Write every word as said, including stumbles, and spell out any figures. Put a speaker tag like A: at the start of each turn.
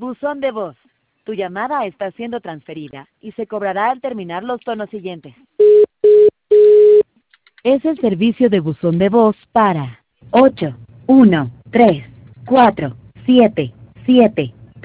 A: Buzón de voz. Tu llamada está siendo transferida y se cobrará al terminar los tonos siguientes. Es el servicio de buzón de voz para ocho uno tres cuatro siete siete.